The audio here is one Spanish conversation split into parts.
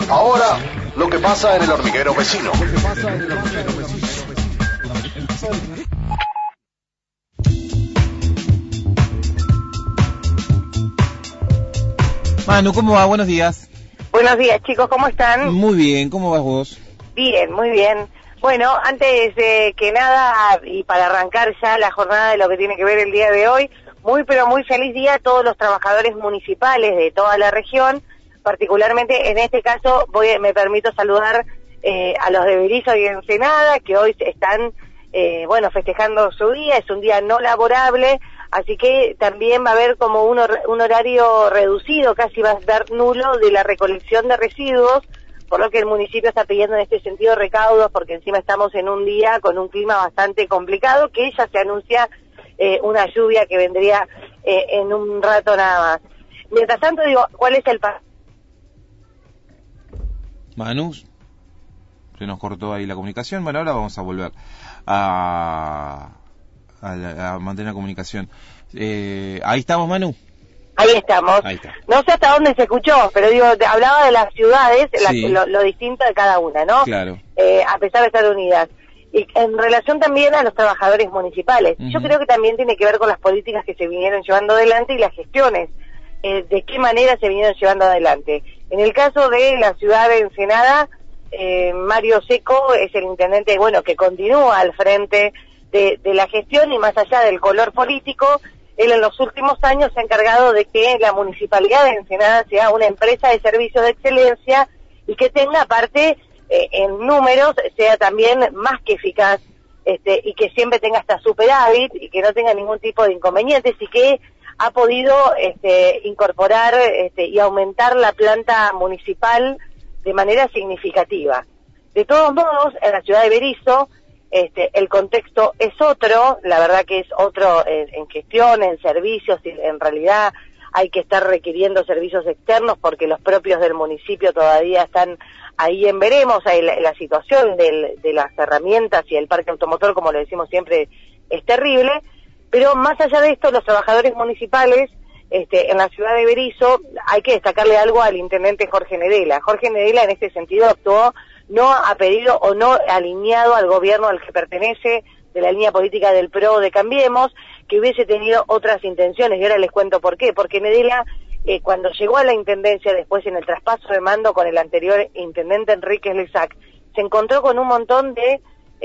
Ahora, lo que pasa en el hormiguero vecino. Manu, ¿cómo va? Buenos días. Buenos días, chicos, ¿cómo están? Muy bien, ¿cómo vas vos? Bien, muy bien. Bueno, antes de que nada, y para arrancar ya la jornada de lo que tiene que ver el día de hoy, pero muy feliz día a todos los trabajadores municipales de toda la región, particularmente en este caso me permito saludar a los de Berisso y Ensenada, que hoy están, festejando su día, es un día no laborable, así que también va a haber como un horario reducido, casi va a ser nulo, de la recolección de residuos, por lo que el municipio está pidiendo en este sentido recaudos, porque encima estamos en un día con un clima bastante complicado, que ya se anuncia una lluvia que vendría en un rato nada más. Mientras tanto, digo, ¿cuál es el Manu, se nos cortó ahí la comunicación. Bueno, ahora vamos a volver a mantener la comunicación. Ahí estamos, Manu. Ahí estamos. Ahí está. No sé hasta dónde se escuchó, pero digo, hablaba de las ciudades, Sí. lo distinto de cada una, ¿no? Claro. A pesar de estar unidas. Y en relación también a los trabajadores municipales. Uh-huh. Yo creo que también tiene que ver con las políticas que se vinieron llevando adelante y las gestiones. De qué manera se vinieron llevando adelante. En el caso de la ciudad de Ensenada, Mario Seco es el intendente, que continúa al frente de la gestión, y más allá del color político, él en los últimos años se ha encargado de que la municipalidad de Ensenada sea una empresa de servicios de excelencia y que tenga, aparte, en números, sea también más que eficaz, y que siempre tenga hasta superávit y que no tenga ningún tipo de inconvenientes, y que ha podido incorporar y aumentar la planta municipal de manera significativa. De todos modos, en la ciudad de Berisso, el contexto es otro, la verdad que es otro en gestión, en servicios, y en realidad hay que estar requiriendo servicios externos porque los propios del municipio todavía están ahí en veremos. La situación de las herramientas y el parque automotor, como lo decimos siempre, es terrible, pero más allá de esto, los trabajadores municipales en la ciudad de Berisso, hay que destacarle algo al intendente Jorge Nedela. Jorge Nedela en este sentido actuó no a pedido o no alineado al gobierno al que pertenece, de la línea política del PRO de Cambiemos, que hubiese tenido otras intenciones, y ahora les cuento por qué. Porque Nedela, cuando llegó a la intendencia, después en el traspaso de mando con el anterior intendente Enrique Lesac, se encontró con un montón de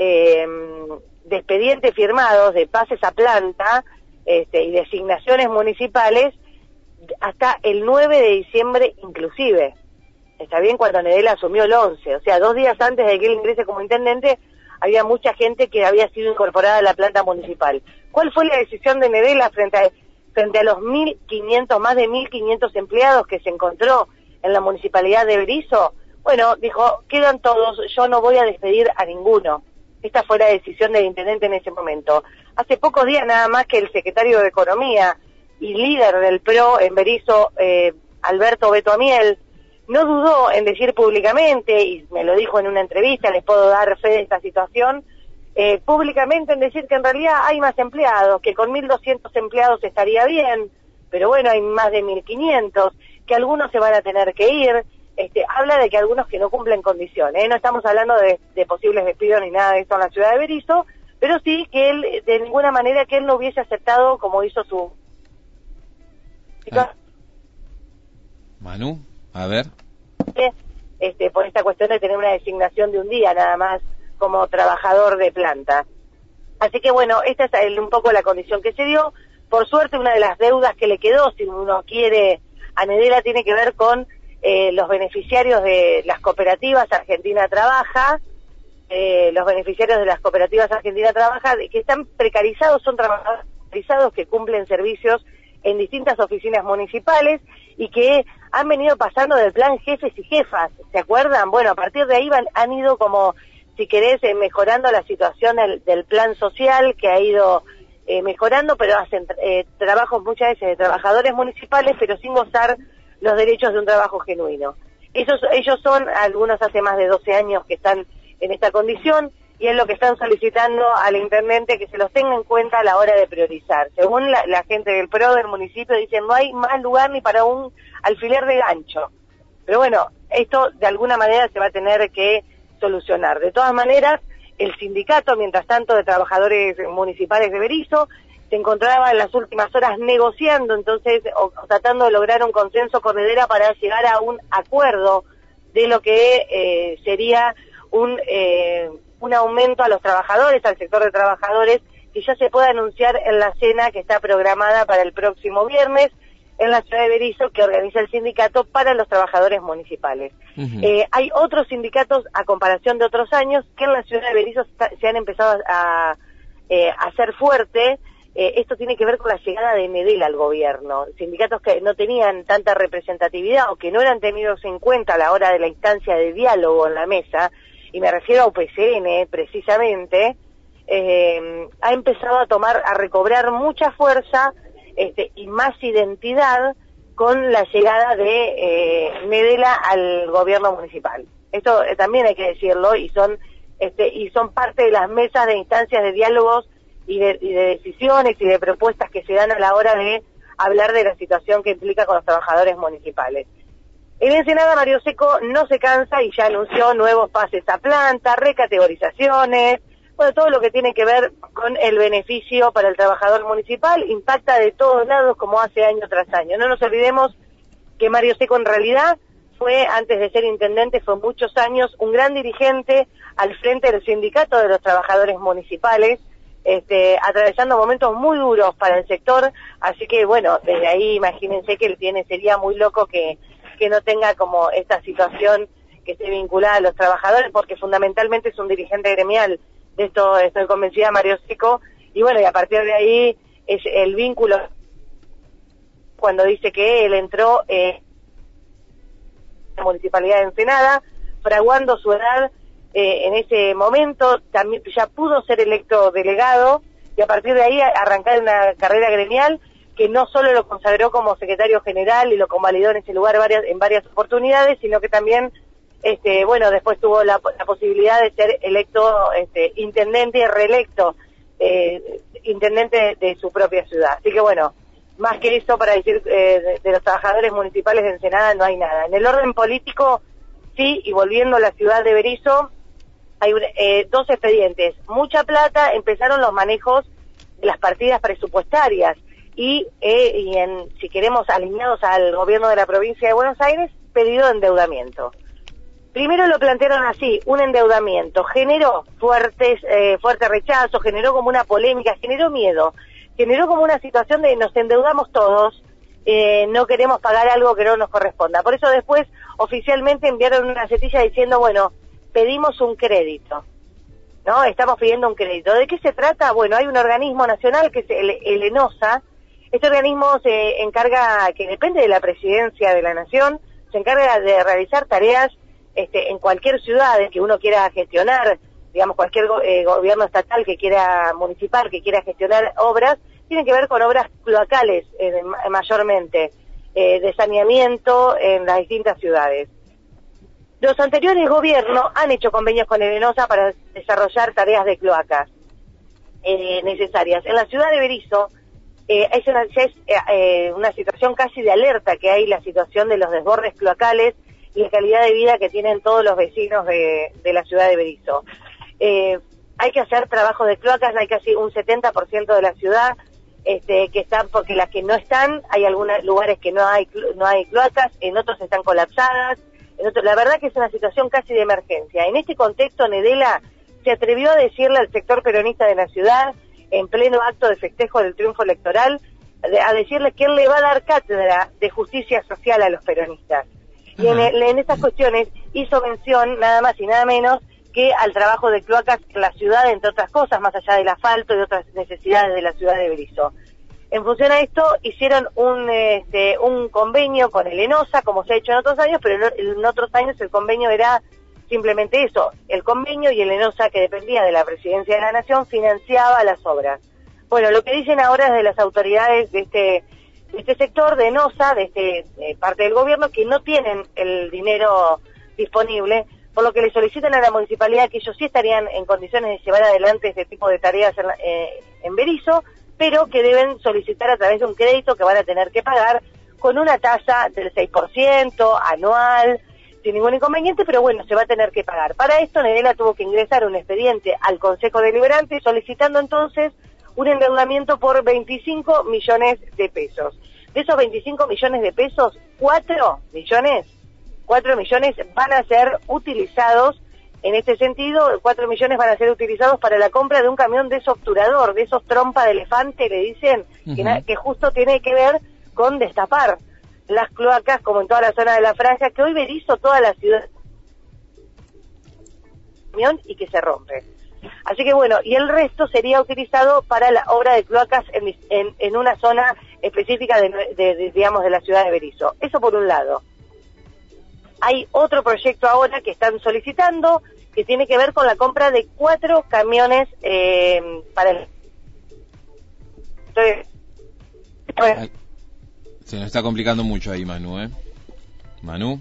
expedientes firmados, de pases a planta, y designaciones municipales, hasta el 9 de diciembre inclusive. Está bien, cuando Nedela asumió el 11, o sea, 2 días antes de que él ingrese como intendente, había mucha gente que había sido incorporada a la planta municipal. ¿Cuál fue la decisión de Nedela frente a los 1.500, más de 1.500 empleados que se encontró en la municipalidad de Berisso? Bueno, dijo, quedan todos, yo no voy a despedir a ninguno. Esta fue la decisión del intendente en ese momento. Hace pocos días nada más que el secretario de Economía y líder del PRO en Berisso, Alberto Beto Amiel, no dudó en decir públicamente, y me lo dijo en una entrevista, les puedo dar fe de esta situación, públicamente en decir que en realidad hay más empleados, que con 1.200 empleados estaría bien, pero bueno, hay más de 1.500, que algunos se van a tener que ir. Habla de que algunos que no cumplen condiciones, no estamos hablando de posibles despidos ni nada de esto en la ciudad de Berisso, pero sí que él, de ninguna manera, que él no hubiese aceptado como hizo su... Manu, a ver. Por esta cuestión de tener una designación de un día nada más como trabajador de planta. Así que bueno, esta es un poco la condición que se dio. Por suerte, una de las deudas que le quedó, si uno quiere, a Nedela, tiene que ver con los beneficiarios de las cooperativas Argentina Trabaja, los beneficiarios de las cooperativas Argentina Trabaja, que están precarizados, son trabajadores precarizados que cumplen servicios en distintas oficinas municipales y que han venido pasando del plan jefes y jefas, ¿se acuerdan? Bueno, a partir de ahí han ido como, si querés, mejorando la situación del plan social, que ha ido mejorando, pero hacen trabajos muchas veces de trabajadores municipales, pero sin gozar los derechos de un trabajo genuino. Ellos son, algunos hace más de 12 años que están en esta condición, y es lo que están solicitando al intendente, que se los tenga en cuenta a la hora de priorizar. Según la gente del PRO del municipio, dicen no hay más lugar ni para un alfiler de gancho. Pero bueno, esto de alguna manera se va a tener que solucionar. De todas maneras, el sindicato, mientras tanto, de trabajadores municipales de Berisso, se encontraba en las últimas horas negociando, entonces, o tratando de lograr un consenso con Hedera para llegar a un acuerdo de lo que sería un aumento a los trabajadores, al sector de trabajadores, que ya se pueda anunciar en la cena que está programada para el próximo viernes en la ciudad de Berisso, que organiza el sindicato para los trabajadores municipales. Hay otros sindicatos, a comparación de otros años, que en la ciudad de Berisso se han empezado a hacer fuerte. Esto tiene que ver con la llegada de Medel al gobierno. Sindicatos que no tenían tanta representatividad o que no eran tenidos en cuenta a la hora de la instancia de diálogo en la mesa, y me refiero a UPCN precisamente, ha empezado a recobrar mucha fuerza y más identidad con la llegada de Medela al gobierno municipal. Esto también hay que decirlo, y son parte de las mesas de instancias de diálogos y de decisiones y de propuestas que se dan a la hora de hablar de la situación que implica con los trabajadores municipales. En Ensenada, Mario Seco no se cansa y ya anunció nuevos pases a planta, recategorizaciones, bueno, todo lo que tiene que ver con el beneficio para el trabajador municipal. Impacta de todos lados como hace año tras año. No nos olvidemos que Mario Seco en realidad fue, antes de ser intendente, fue muchos años un gran dirigente al frente del sindicato de los trabajadores municipales, atravesando momentos muy duros para el sector, así que bueno, desde ahí imagínense que sería muy loco que no tenga como esta situación que esté vinculada a los trabajadores, porque fundamentalmente es un dirigente gremial. De esto estoy convencida, Mario Seco, y bueno, y a partir de ahí es el vínculo cuando dice que él entró en la Municipalidad de Ensenada, fraguando su edad en ese momento, también ya pudo ser electo delegado, y a partir de ahí arrancar una carrera gremial que no solo lo consagró como secretario general y lo convalidó en ese lugar en varias oportunidades, sino que también después tuvo la posibilidad de ser electo intendente y reelecto intendente de su propia ciudad. Así que bueno, más que eso para decir de los trabajadores municipales de Ensenada no hay nada. En el orden político, sí, y volviendo a la ciudad de Berisso, hay dos expedientes. Mucha plata, empezaron los manejos de las partidas presupuestarias y si queremos, alineados al gobierno de la provincia de Buenos Aires, pedido de endeudamiento. Primero lo plantearon así, un endeudamiento, generó fuerte rechazo, generó como una polémica, generó miedo, generó como una situación de nos endeudamos todos, no queremos pagar algo que no nos corresponda. Por eso después oficialmente enviaron una gacetilla diciendo, bueno, pedimos un crédito, ¿no? Estamos pidiendo un crédito. ¿De qué se trata? Bueno, hay un organismo nacional que es el ENOSA. Este organismo se encarga, que depende de la presidencia de la nación, se encarga de realizar tareas en cualquier ciudad que uno quiera gestionar, digamos cualquier gobierno estatal municipal que quiera gestionar obras, tienen que ver con obras cloacales mayormente, de saneamiento en las distintas ciudades. Los anteriores gobiernos han hecho convenios con el ENOSA para desarrollar tareas de cloacas necesarias. En la ciudad de Berisso es una situación casi de alerta que hay, la situación de los desbordes cloacales y la calidad de vida que tienen todos los vecinos de la ciudad de Berisso. Hay que hacer trabajos de cloacas, hay casi un 70% de la ciudad que están, porque las que no están, hay algunos lugares que no hay cloacas, en otros están colapsadas, la verdad que es una situación casi de emergencia. En este contexto, Nedela se atrevió a decirle al sector peronista de la ciudad, en pleno acto de festejo del triunfo electoral, a decirle que él le va a dar cátedra de justicia social a los peronistas. Y en esas cuestiones hizo mención, nada más y nada menos, que al trabajo de cloacas en la ciudad, entre otras cosas, más allá del asfalto y otras necesidades de la ciudad de Berisso. En función a esto, hicieron un convenio con el ENOSA, como se ha hecho en otros años, pero en otros años el convenio era simplemente eso, el convenio, y el ENOSA, que dependía de la Presidencia de la Nación, financiaba las obras. Bueno, lo que dicen ahora es de las autoridades de este sector, de ENOSA, de parte del gobierno, que no tienen el dinero disponible, por lo que le solicitan a la municipalidad que ellos sí estarían en condiciones de llevar adelante este tipo de tareas en Berisso, pero que deben solicitar a través de un crédito que van a tener que pagar con una tasa del 6% anual, sin ningún inconveniente, pero bueno, se va a tener que pagar. Para esto, Nedela tuvo que ingresar un expediente al Consejo Deliberante solicitando entonces un endeudamiento por 25 millones de pesos. De esos 25 millones de pesos, 4 millones van a ser utilizados, en este sentido, 4 millones van a ser utilizados para la compra de un camión desobturador, de esos trompa de elefante, le dicen, que justo tiene que ver con destapar las cloacas, como en toda la zona de la franja, que hoy Berisso toda la ciudad y que se rompe. Así que bueno, y el resto sería utilizado para la obra de cloacas en una zona específica digamos, de la ciudad de Berisso. Eso por un lado. Hay otro proyecto ahora que están solicitando, que tiene que ver con la compra de 4 camiones para el... Entonces, se nos está complicando mucho ahí, Manu, ¿eh? Manu.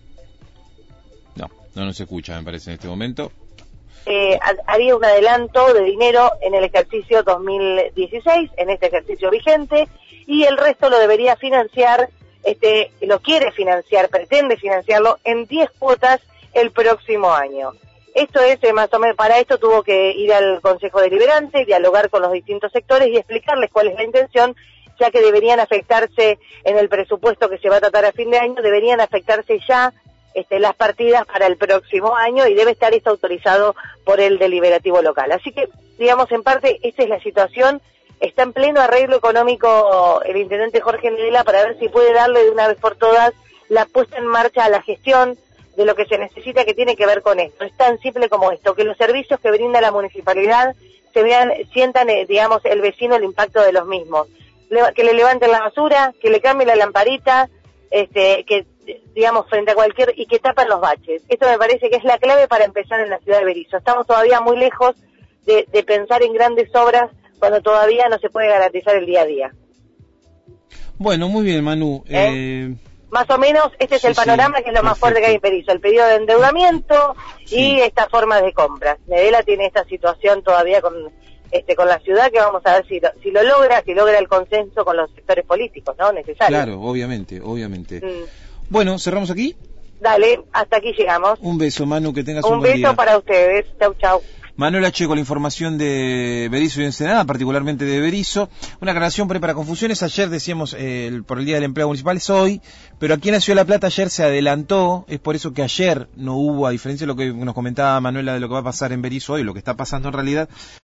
No nos escucha, me parece, en este momento. Haría un adelanto de dinero en el ejercicio 2016, en este ejercicio vigente, y el resto lo debería financiar, lo quiere financiar, pretende financiarlo en 10 cuotas el próximo año. Esto es más o menos, para esto tuvo que ir al Consejo Deliberante, dialogar con los distintos sectores y explicarles cuál es la intención, ya que deberían afectarse en el presupuesto que se va a tratar a fin de año, deberían afectarse ya las partidas para el próximo año y debe estar esto autorizado por el deliberativo local. Así que, digamos, en parte, esta es la situación. Está en pleno arreglo económico el intendente Jorge Nedela para ver si puede darle de una vez por todas la puesta en marcha a la gestión de lo que se necesita, que tiene que ver con esto. Es tan simple como esto, que los servicios que brinda la municipalidad sientan, digamos, el vecino el impacto de los mismos. Que le levanten la basura, que le cambien la lamparita, que digamos, frente a cualquier, y que tapan los baches. Esto me parece que es la clave para empezar en la ciudad de Berisso. Estamos todavía muy lejos de pensar en grandes obras cuando todavía no se puede garantizar el día a día. Bueno, muy bien, Manu. Más o menos este es el panorama, que es lo más fuerte que hay en Berisso, el pedido de endeudamiento y estas formas de compras. Nedela tiene esta situación todavía con la ciudad, que vamos a ver si lo logra, si logra el consenso con los sectores políticos, ¿no? Necesario. Claro, obviamente. Bueno, ¿cerramos aquí? Dale, hasta aquí llegamos. Un beso, Manu, que tengas un buen día. Un beso para ustedes. Chau. Manuela Che, con la información de Berisso y Ensenada, particularmente de Berisso. Una aclaración por ahí para confusiones. Ayer decíamos por el Día del Empleo Municipal, es hoy, pero aquí en la Ciudad de La Plata ayer se adelantó. Es por eso que ayer no hubo, a diferencia de lo que nos comentaba Manuela de lo que va a pasar en Berisso hoy, lo que está pasando en realidad,